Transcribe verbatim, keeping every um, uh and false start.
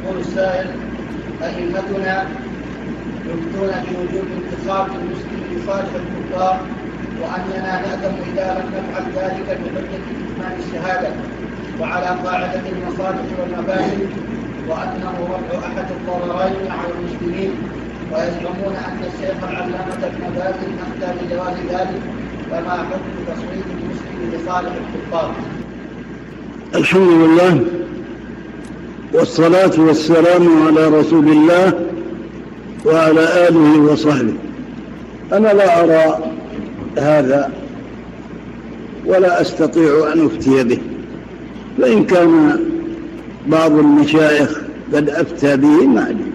يقول السائل: أئمتنا يفتون بوجوب انتخاب المسلم لصالح الكفار، وأننا نأثم إذا لم نفعل ذلك بحجة كتمان الشهادة وعلى قاعدة المصالح والمفاسد، وأنه رفع أحد الضررين على المسلمين، ويزعمون أن الشيخ العلامة ابن باز أفتى بجواز ذلك، فما حكم تصويت المسلم لصالح الكفار؟ الحمد لله والصلاة والسلام على رسول الله وعلى آله وصحبه. أنا لا أرى هذا ولا أستطيع أن أفتي به، فإن كان بعض المشايخ قد أفتى به ما أدري.